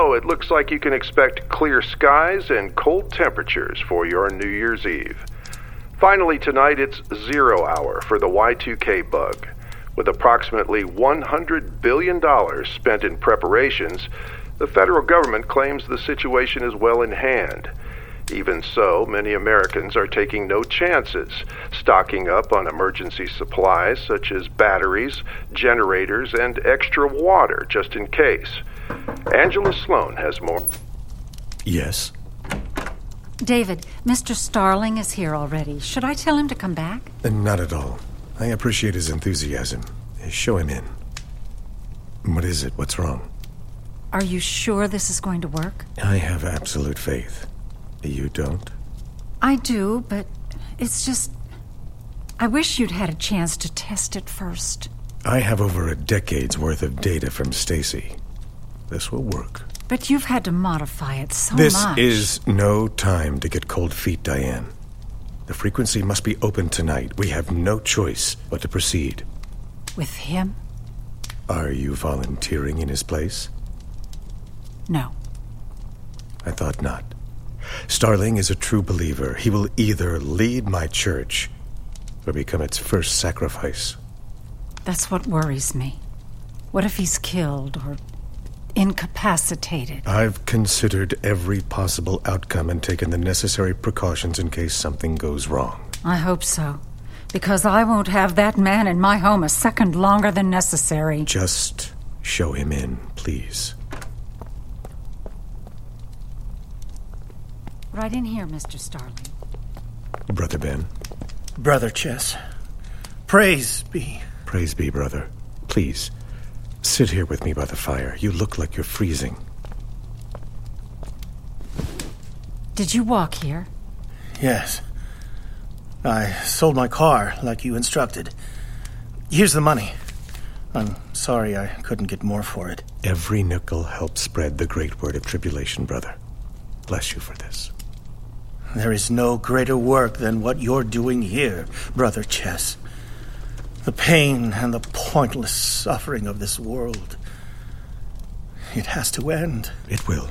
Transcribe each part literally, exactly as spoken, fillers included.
Tomorrow, it looks like you can expect clear skies and cold temperatures for your New Year's Eve. Finally, tonight, it's zero hour for the Y two K bug. With approximately one hundred billion dollars spent in preparations, the federal government claims the situation is well in hand. Even so, many Americans are taking no chances, stocking up on emergency supplies such as batteries, generators, and extra water just in case. Angela Sloan has more. Yes? David, Mister Starling is here already. Should I tell him to come back? Uh, Not at all. I appreciate his enthusiasm. Uh, Show him in. What is it? What's wrong? Are you sure this is going to work? I have absolute faith. You don't? I do, but it's just... I wish you'd had a chance to test it first. I have over a decade's worth of data from Stacy. This will work. But you've had to modify it so This much. is no time to get cold feet, Diane. The frequency must be open tonight. We have no choice but to proceed. With him? Are you volunteering in his place? No. I thought not. Starling is a true believer. He will either lead my church or become its first sacrifice. That's what worries me. What if he's killed or incapacitated? I've considered every possible outcome and taken the necessary precautions in case something goes wrong. I hope so. Because I won't have that man in my home a second longer than necessary. Just show him in, please. Right in here, Mister Starling. Brother Ben. Brother Chess. Praise be. Praise be, brother. Please, sit here with me by the fire. You look like you're freezing. Did you walk here? Yes. I sold my car like you instructed. Here's the money. I'm sorry I couldn't get more for it. Every nickel helps spread the great word of tribulation, brother. Bless you for this. There is no greater work than what you're doing here, Brother Chess. The pain and the pointless suffering of this world. It has to end. It will.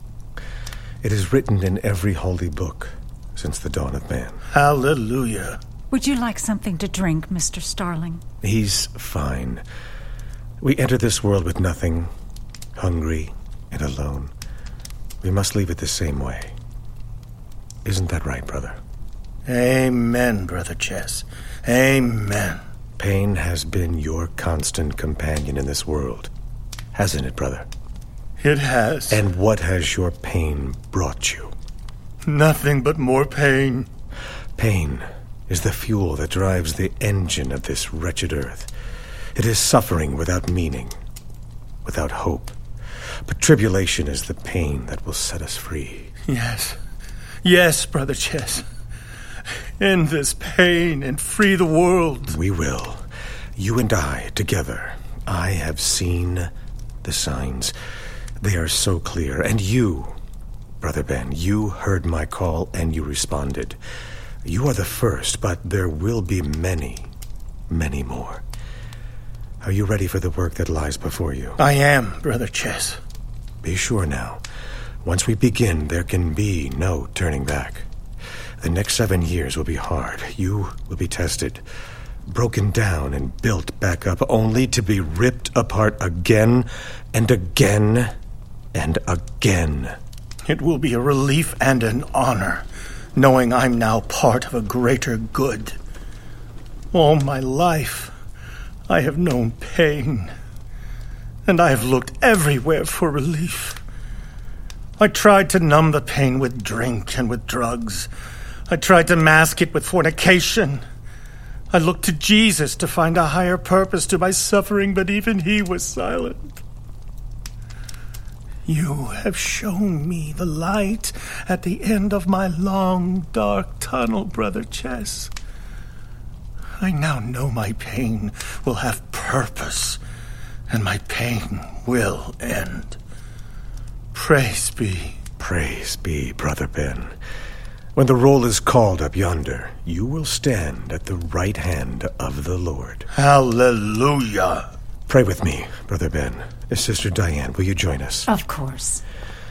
It is written in every holy book since the dawn of man. Hallelujah. Would you like something to drink, Mister Starling? He's fine. We enter this world with nothing, hungry and alone. We must leave it the same way. Isn't that right, brother? Amen, Brother Chess. Amen. Pain has been your constant companion in this world, hasn't it, brother? It has. And what has your pain brought you? Nothing but more pain. Pain is the fuel that drives the engine of this wretched earth. It is suffering without meaning, without hope. But tribulation is the pain that will set us free. Yes. Yes, Brother Chess. End this pain and free the world. We will. You and I, together. I have seen the signs. They are so clear. And you, Brother Ben, you heard my call and you responded. You are the first, but there will be many, many more. Are you ready for the work that lies before you? I am, Brother Chess. Be sure now. Once we begin, there can be no turning back. The next seven years will be hard. You will be tested, broken down and built back up, only to be ripped apart again and again and again. It will be a relief and an honor, knowing I'm now part of a greater good. All my life, I have known pain, and I have looked everywhere for relief. I tried to numb the pain with drink and with drugs. I tried to mask it with fornication. I looked to Jesus to find a higher purpose to my suffering, but even he was silent. You have shown me the light at the end of my long, dark tunnel, Brother Chess. I now know my pain will have purpose, and my pain will end. Praise be. Praise be, Brother Ben. When the roll is called up yonder, you will stand at the right hand of the Lord. Hallelujah. Pray with me, Brother Ben. Sister Diane, will you join us? Of course.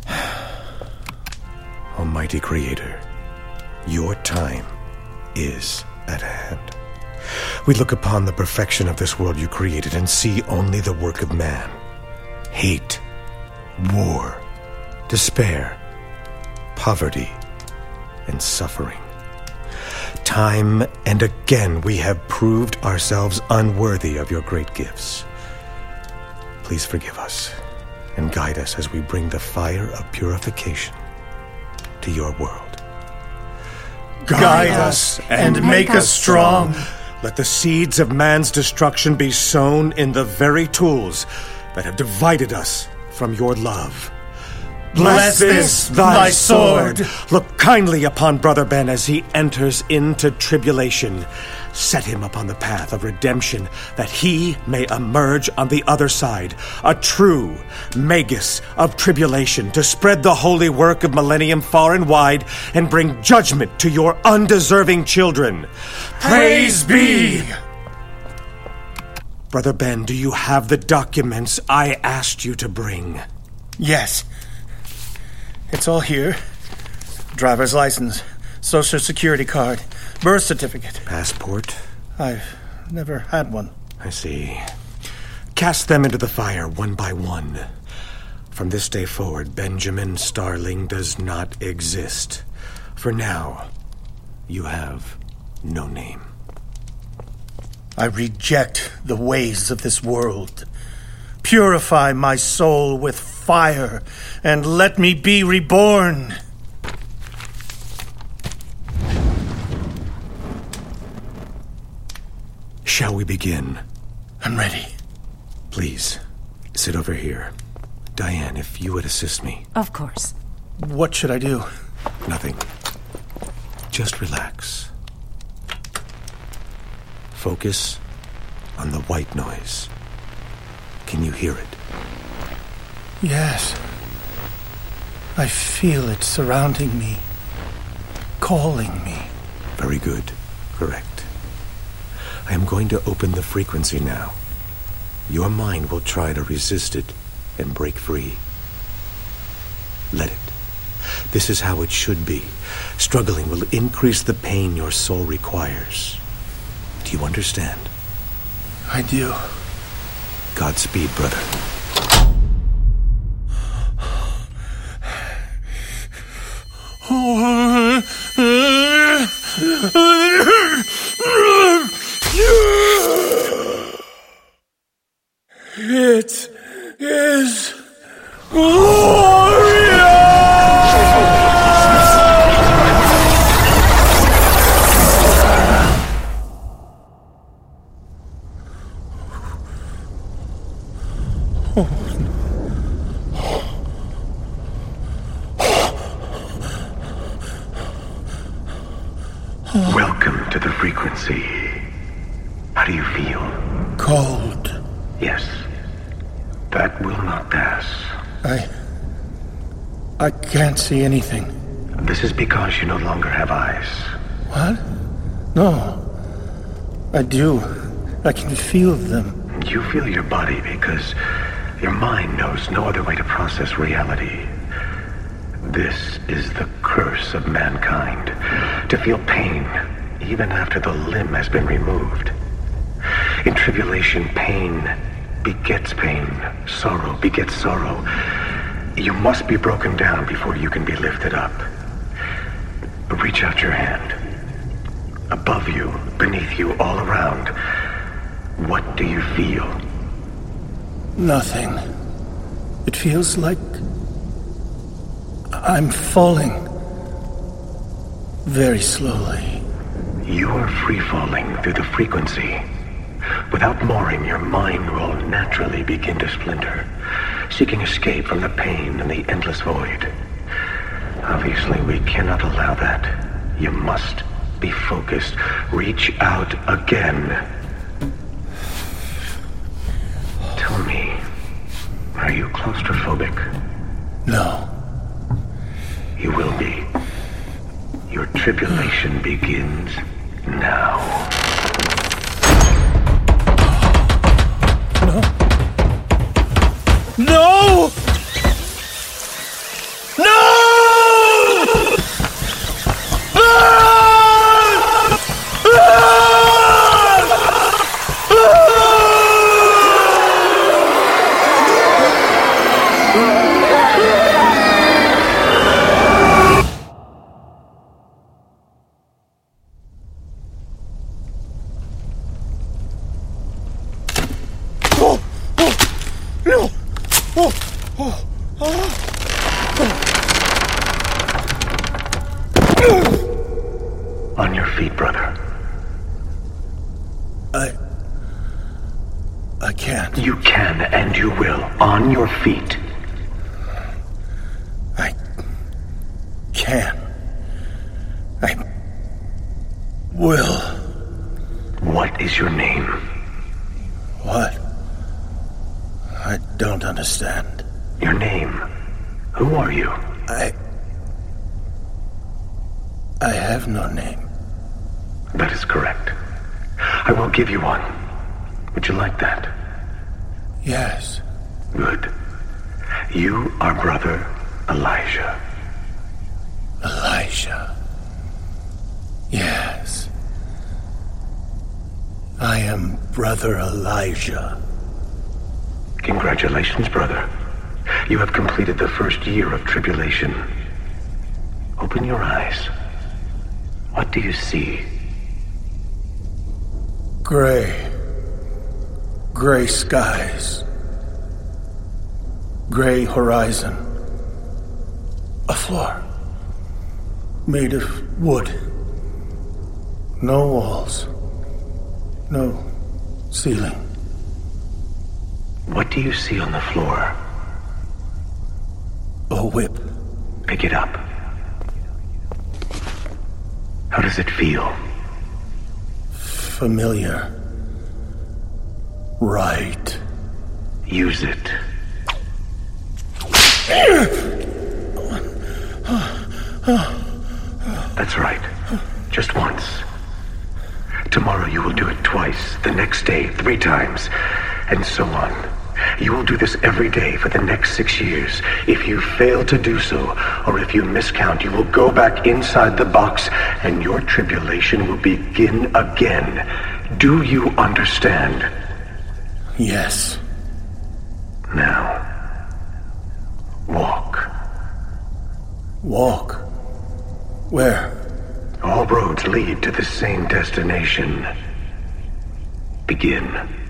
Almighty Creator, your time is at hand. We look upon the perfection of this world you created and see only the work of man. Hate, war, despair, poverty, and suffering. Time and again we have proved ourselves unworthy of your great gifts. Please forgive us and guide us as we bring the fire of purification to your world. Guide us and make us strong. Let the seeds of man's destruction be sown in the very tools that have divided us from your love. Bless this, thy sword. Look kindly upon Brother Ben as he enters into tribulation. Set him upon the path of redemption, that he may emerge on the other side, a true magus of tribulation, to spread the holy work of millennium far and wide, and bring judgment to your undeserving children. Praise be! Brother Ben, do you have the documents I asked you to bring? Yes. It's all here. Driver's license, social security card, birth certificate. Passport? I've never had one. I see. Cast them into the fire one by one. From this day forward, Benjamin Starling does not exist. For now, you have no name. I reject the ways of this world. Purify my soul with fire, and let me be reborn. Shall we begin? I'm ready. Please, sit over here. Diane, if you would assist me. Of course. What should I do? Nothing. Just relax. Focus on the white noise. Can you hear it? Yes. I feel it surrounding me, calling me. Very good. Correct. I am going to open the frequency now. Your mind will try to resist it and break free. Let it. This is how it should be. Struggling will increase the pain your soul requires. Do you understand? I do. Godspeed, brother. It is glorious! Welcome to the frequency. How do you feel? Cold. Yes. That will not pass. I... I can't see anything. This is because you no longer have eyes. What? No. I do. I can feel them. You feel your body because your mind knows no other way to process reality. This is the curse of mankind, to feel pain even after the limb has been removed. In tribulation, pain begets pain. Sorrow begets sorrow. You must be broken down before you can be lifted up. Reach out your hand. Above you, beneath you, all around. What do you feel? Nothing. It feels like I'm falling. Very slowly. You are free-falling through the frequency. Without mooring, your mind will naturally begin to splinter, seeking escape from the pain and the endless void. Obviously, we cannot allow that. You must be focused. Reach out again. Tell me, are you claustrophobic? No. You will be. Your tribulation begins now. No! On your feet, brother. I... I can't. You can and you will. On your feet. I... can. I... will. What is your name? What? I don't understand. Your name. Who are you? I... I have no name. That is correct. I will give you one. Would you like that? Yes. Good. You are Brother Elijah. Elijah. Yes. I am Brother Elijah. Congratulations, brother. You have completed the first year of tribulation. Open your eyes. What do you see? Gray. Gray skies. Gray horizon. A floor. Made of wood. No walls. No ceiling. What do you see on the floor? A whip. Pick it up. How does it feel? Familiar. Right. Use it. That's right. Just once. Tomorrow you will do it twice, the next day three times, and so on. You will do this every day for the next six years. If you fail to do so, or if you miscount, you will go back inside the box, and your tribulation will begin again. Do you understand? Yes. Now, walk. Walk? Where? All roads lead to the same destination. Begin.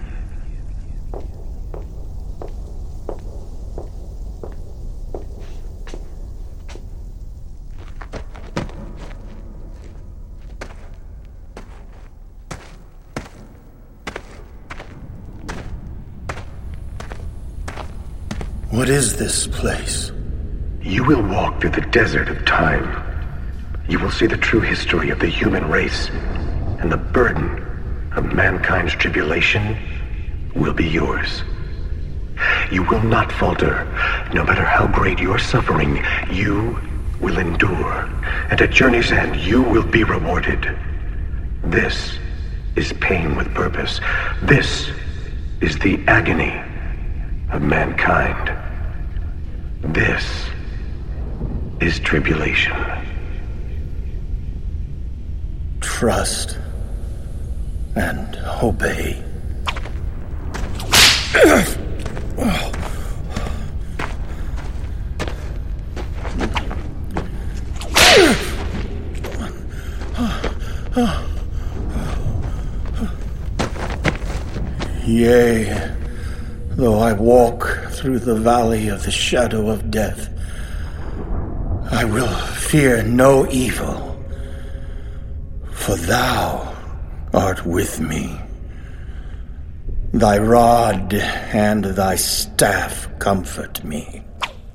What is this place? You will walk through the desert of time. You will see the true history of the human race, and the burden of mankind's tribulation will be yours. You will not falter. No matter how great your suffering, you will endure. And at journey's end, you will be rewarded. This is pain with purpose. This is the agony of mankind. This is tribulation. Trust and obey. Yea, though I walk through the valley of the shadow of death, I will fear no evil, for thou art with me. Thy rod and thy staff comfort me.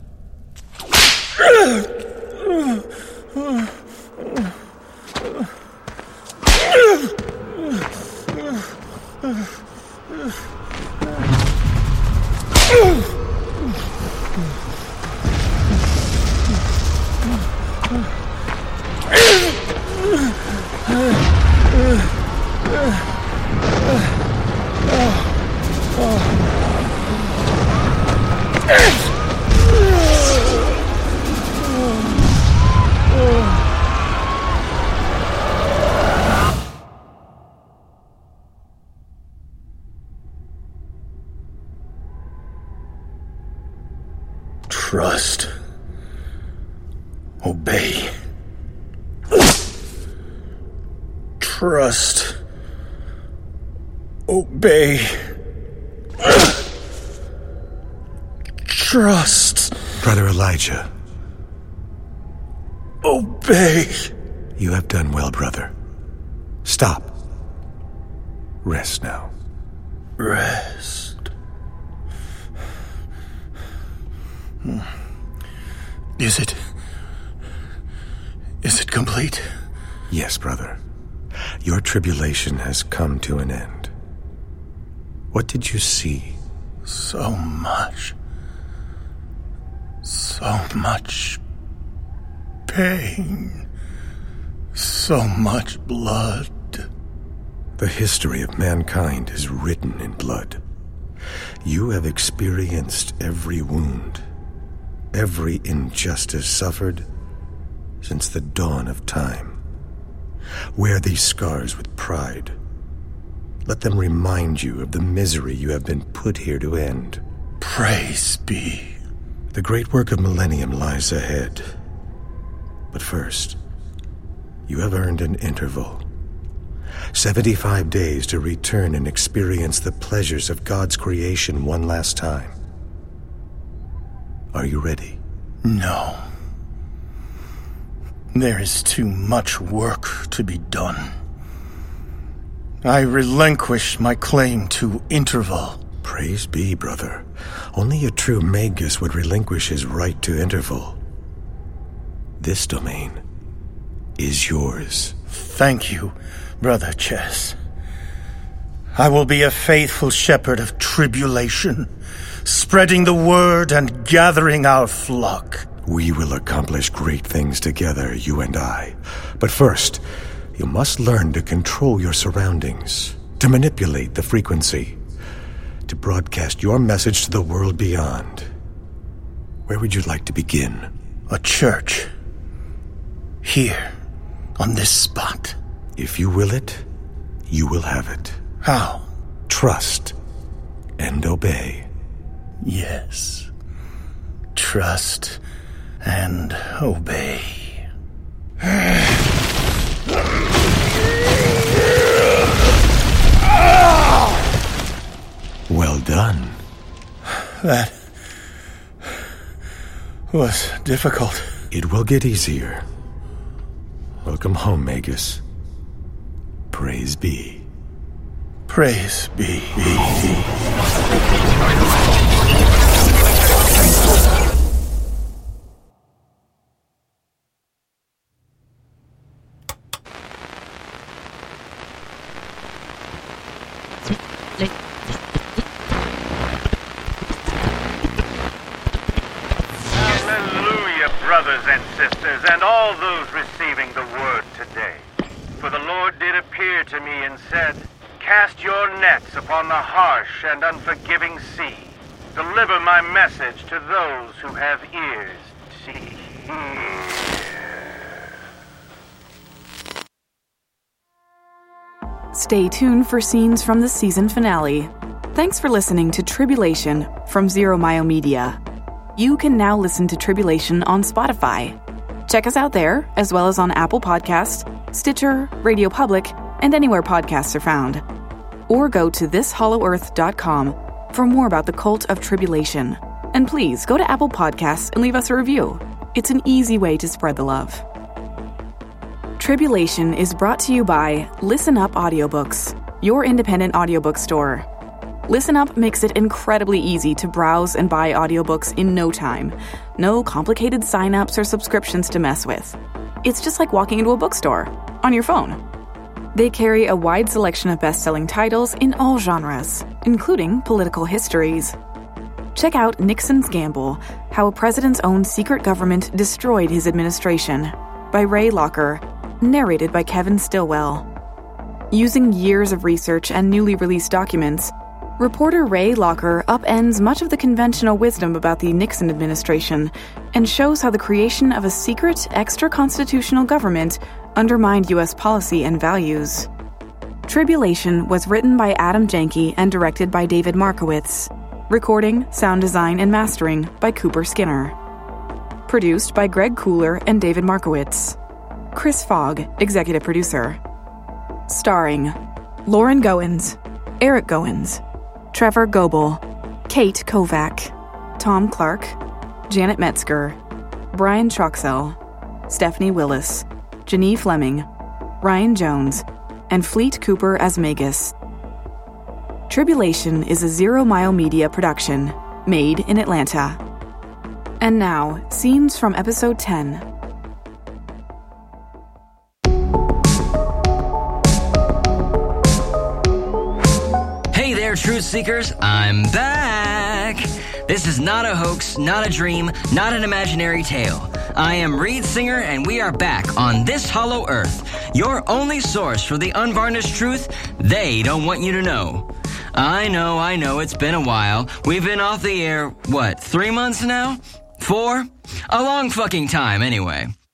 Trust. Obey. Trust. Obey. Trust. Brother Elijah. Obey. You have done well, brother. Stop. Rest now. Rest. Is it... Is it complete? Yes, brother. Your tribulation has come to an end. What did you see? So much. So much pain. So much blood. The history of mankind is written in blood. You have experienced every wound, every injustice suffered since the dawn of time. Wear these scars with pride. Let them remind you of the misery you have been put here to end. Praise be. The great work of Millennium lies ahead. But first, you have earned an interval. Seventy-five days to return and experience the pleasures of God's creation one last time. Are you ready? No. There is too much work to be done. I relinquish my claim to interval. Praise be, brother. Only a true magus would relinquish his right to interval. This domain is yours. Thank you, Brother Chess. I will be a faithful shepherd of tribulation, spreading the word and gathering our flock. We will accomplish great things together, you and I. But first, you must learn to control your surroundings, to manipulate the frequency, to broadcast your message to the world beyond. Where would you like to begin? A church. Here, on this spot. If you will it, you will have it. How? Trust and obey. Yes. Trust and obey. Well done. That was difficult. It will get easier. Welcome home, Magus. Praise be. Praise be. Hallelujah, brothers and sisters, and all those receiving the word today. For the Lord did appear to me and said, "Cast your nets upon the harsh and unforgiving sea. Deliver my message to those who have ears to hear." Stay tuned for scenes from the season finale. Thanks for listening to Tribulation from Zero Mile Media. You can now listen to Tribulation on Spotify. Check us out there, as well as on Apple Podcasts, Stitcher, Radio Public, and anywhere podcasts are found. Or go to this hollow earth dot com for more about the Cult of Tribulation. And please go to Apple Podcasts and leave us a review. It's an easy way to spread the love. Tribulation is brought to you by Listen Up Audiobooks, your independent audiobook store. Listen Up makes it incredibly easy to browse and buy audiobooks in no time. No complicated sign-ups or subscriptions to mess with. It's just like walking into a bookstore on your phone. They carry a wide selection of best-selling titles in all genres, including political histories. Check out Nixon's Gamble, How a President's Own Secret Government Destroyed His Administration, by Ray Locker, narrated by Kevin Stillwell. Using years of research and newly released documents, reporter Ray Locker upends much of the conventional wisdom about the Nixon administration and shows how the creation of a secret, extra-constitutional government undermined U S policy and values. Tribulation was written by Adam Janke and directed by David Markowitz. Recording, sound design, and mastering by Cooper Skinner. Produced by Greg Cooler and David Markowitz. Chris Fogg, executive producer. Starring Lauren Goins, Eric Goins, Trevor Goebel, Kate Kovac, Tom Clark, Janet Metzger, Brian Troxell, Stephanie Willis, Janine Fleming, Ryan Jones, and Fleet Cooper as Magus. Tribulation is a Zero Mile Media production, made in Atlanta. And now, scenes from episode ten. Hey there, truth seekers, I'm back! This is not a hoax, not a dream, not an imaginary tale. I am Reed Singer, and we are back on this hollow earth, your only source for the unvarnished truth they don't want you to know. I know, I know, it's been a while. We've been off the air, what, three months now? Four? A long fucking time, anyway.